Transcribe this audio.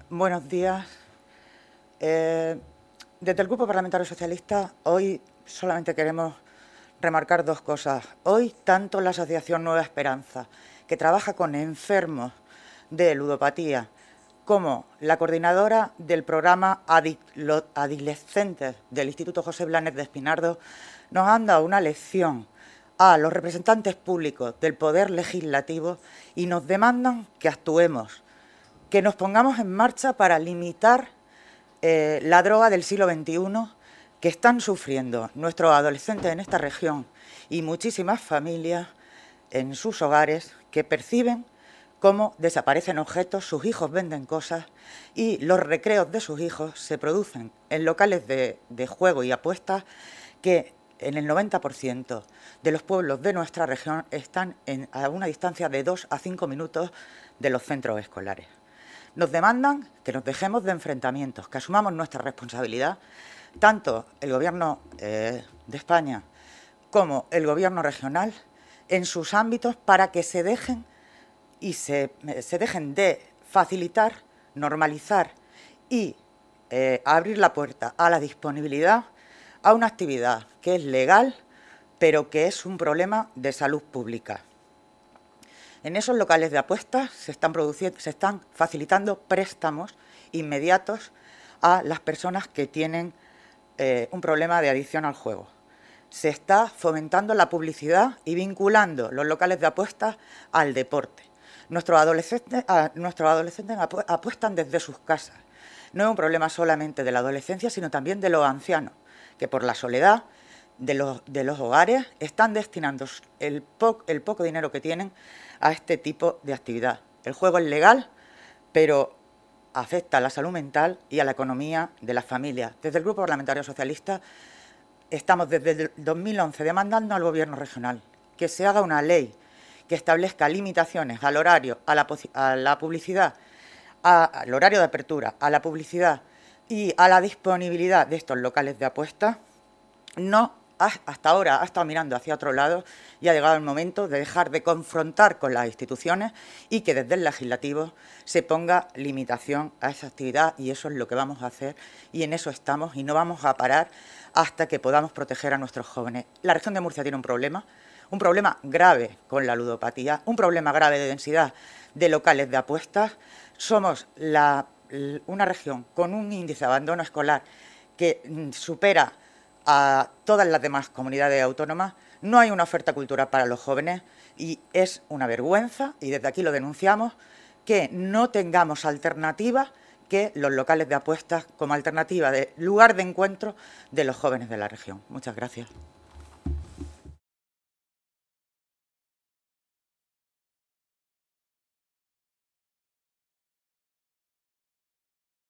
Buenos días. Desde el Grupo Parlamentario Socialista, hoy solamente queremos remarcar dos cosas. Hoy, tanto la Asociación Nueva Esperanza, que trabaja con enfermos de ludopatía, como la coordinadora del programa Adolescentes del Instituto José Blanes de Espinardo, nos han dado una lección a los representantes públicos del Poder Legislativo y nos demandan que actuemos, que nos pongamos en marcha para limitar la droga del siglo XXI que están sufriendo nuestros adolescentes en esta región y muchísimas familias en sus hogares que perciben cómo desaparecen objetos, sus hijos venden cosas y los recreos de sus hijos se producen en locales de juego y apuestas que en el 90% de los pueblos de nuestra región están a una distancia de 2 a 5 minutos de los centros escolares. Nos demandan que nos dejemos de enfrentamientos, que asumamos nuestra responsabilidad, tanto el Gobierno de España como el Gobierno regional, en sus ámbitos, para que se dejen de facilitar, normalizar y abrir la puerta a la disponibilidad a una actividad que es legal, pero que es un problema de salud pública. En esos locales de apuestas se están facilitando préstamos inmediatos a las personas que tienen un problema de adicción al juego. Se está fomentando la publicidad y vinculando los locales de apuestas al deporte. Nuestros adolescentes apuestan desde sus casas. No es un problema solamente de la adolescencia, sino también de los ancianos, que por la soledad de los hogares están destinando el poco dinero que tienen a este tipo de actividad. El juego es legal, pero afecta a la salud mental y a la economía de las familias. Desde el Grupo Parlamentario Socialista estamos desde el 2011 demandando al Gobierno regional que se haga una ley que establezca limitaciones al horario, a la publicidad, al horario de apertura, a la publicidad y a la disponibilidad de estos locales de apuestas. Hasta ahora ha estado mirando hacia otro lado y ha llegado el momento de dejar de confrontar con las instituciones y que desde el legislativo se ponga limitación a esa actividad, y eso es lo que vamos a hacer y en eso estamos y no vamos a parar hasta que podamos proteger a nuestros jóvenes. La región de Murcia tiene un problema grave con la ludopatía, un problema grave de densidad de locales de apuestas. Somos una región con un índice de abandono escolar que supera a todas las demás comunidades autónomas. No hay una oferta cultural para los jóvenes y es una vergüenza, y desde aquí lo denunciamos, que no tengamos alternativa que los locales de apuestas como alternativa de lugar de encuentro de los jóvenes de la región. Muchas gracias.